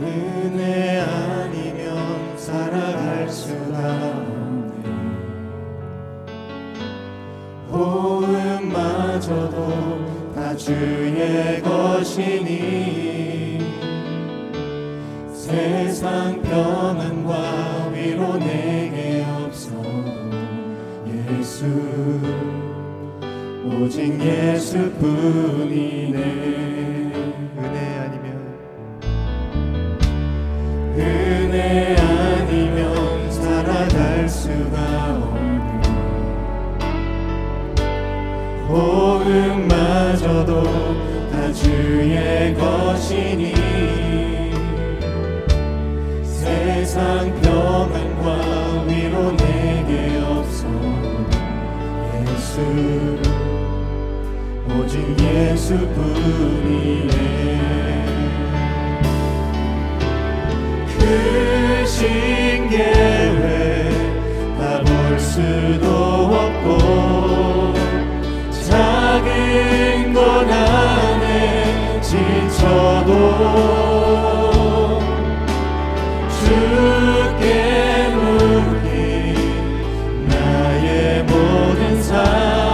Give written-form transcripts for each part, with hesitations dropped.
은혜 아니면 살아갈 수가 없네. 호흡마저도 다 주의 것이니 세상 평안과 위로 내게 없어도 예수 오직 예수뿐이네. 은혜 아니면 살아갈 수가 없네. 호흡마저도 다 주의 것이니 세상 평안과 위로 내게 없어도 예수 오직 예수뿐이네. 크신 계획 다 볼 수도 없고 작은 것 안에 지쳐도 주께 묻기 나의 모든 삶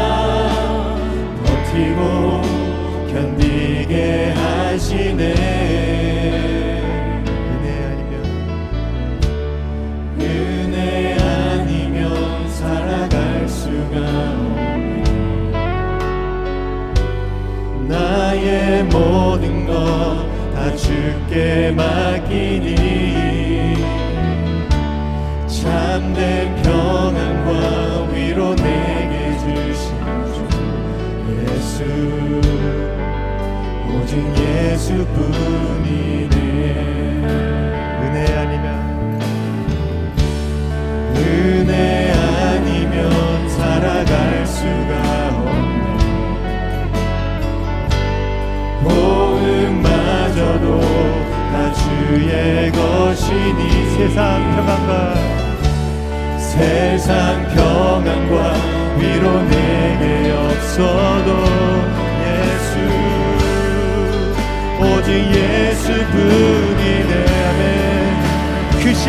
버티고 견디게 하시네. 나의 모든 것 다 주께 맡기니 참된 평안과 위로 내게 주신 주 예수 오직 예수뿐이네. 은혜 아니면 살아갈 수가 없네. 호흡마저도 다 주의 것이니 세상 평안과 위로 내게 없어도 예수 오직 예수뿐이네. 아멘. 크신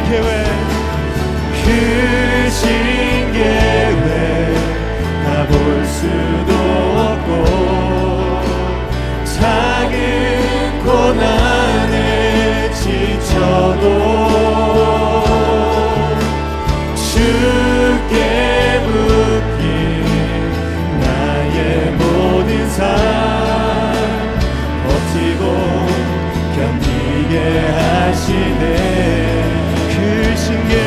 계획 다 볼 수도 없고 작은 고난에 지쳐도 주께 묻기 나의 모든 삶 버티고 견디게 하시네. 크신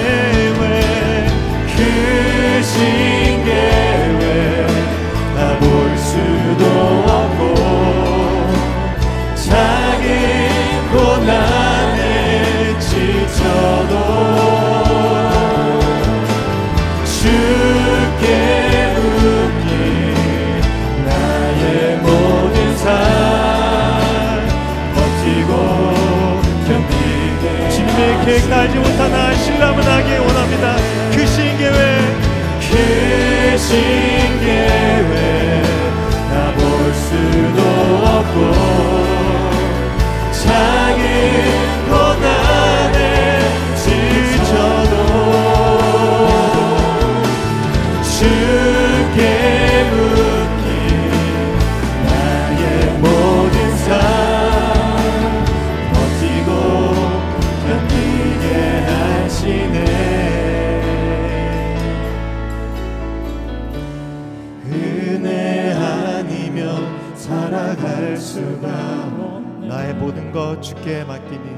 계획 다 볼 수도 없고 작은 고난에 지쳐도 주께 묻기 나의 모든 삶 버티고 견디게. 주님의 계획 다 알지 못한 나 신라문하게 원합니다. 크신 계획 다 볼 수도 없고 작은 고난에 지쳐도 주께 묻기 나의 모든 삶 버티고 견디게 하시네. 은혜 아니면 살아갈 수가 없네. 나의 모든 것 주께 맡기니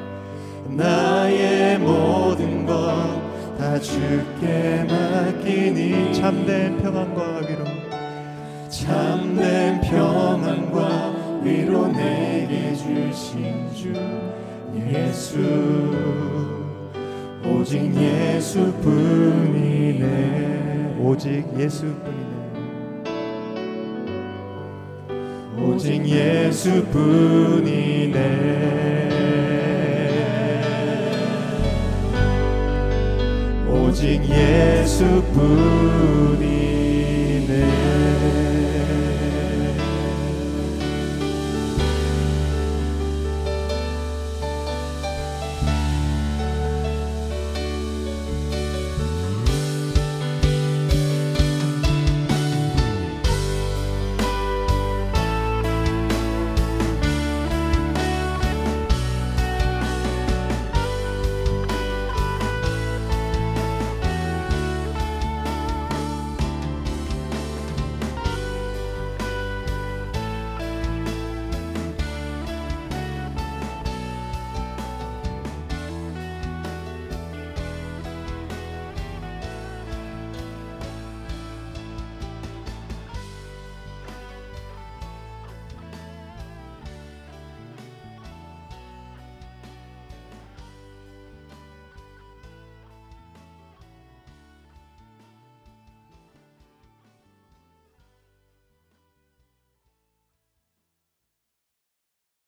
나의 모든 것 다 주께 맡기니 참된 평안과 위로 내게 주신 주 예수 오직 예수뿐이네. 오직 예수뿐이네. 오직 예수뿐이네. 오직 예수뿐이네.